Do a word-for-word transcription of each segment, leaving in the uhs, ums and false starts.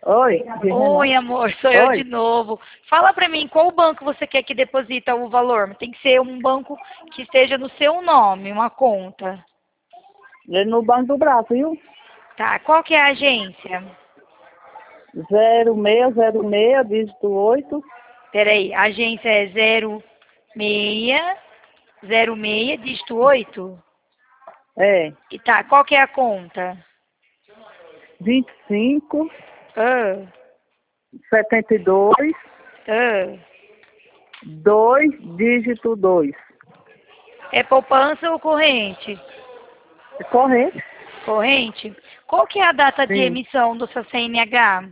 Oi, Oi, amor, sou eu Oi. de novo. Fala pra mim, qual banco você quer que deposita o valor? Tem que ser um banco que esteja no seu nome, uma conta. É no Banco do Brasil. Tá, qual que é a agência? zero seis zero seis, dígito oito. Peraí, a agência é zero seis zero seis, dígito oito? É. E tá, qual que é a conta? vinte e cinco, Ah, setenta e dois, ah. dois, dígito dois. É poupança ou corrente? É corrente? Corrente? Qual que é a data de Sim. emissão do seu C N H?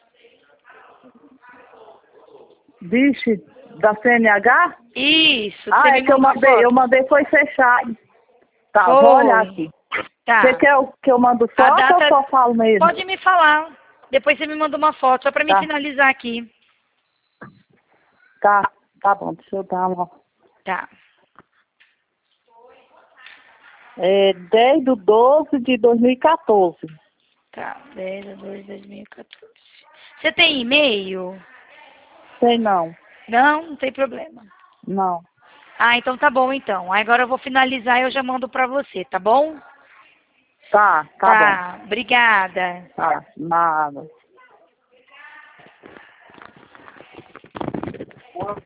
Vixe, da C N H? Isso, você Ah, é me que eu mandou mandei, eu foto. mandei foi fechado. Tá, vou olhar Foi. aqui. Você Tá. quer o- que eu mando A foto ou data, só falo mesmo? pode me falar. Depois você me manda uma foto, só pra me Tá, finalizar aqui. tá, tá bom, deixa eu dar uma. Tá. É dez de doze de dois mil e quatorze. Tá. dez de dois de dois mil e quatorze. Você tem e-mail? Sei não, Não, não tem problema. não. Ah, então tá bom então. Agora eu vou finalizar e eu já mando pra você, tá bom? Tá, tá bom. Tá. Obrigada. Tá, nada.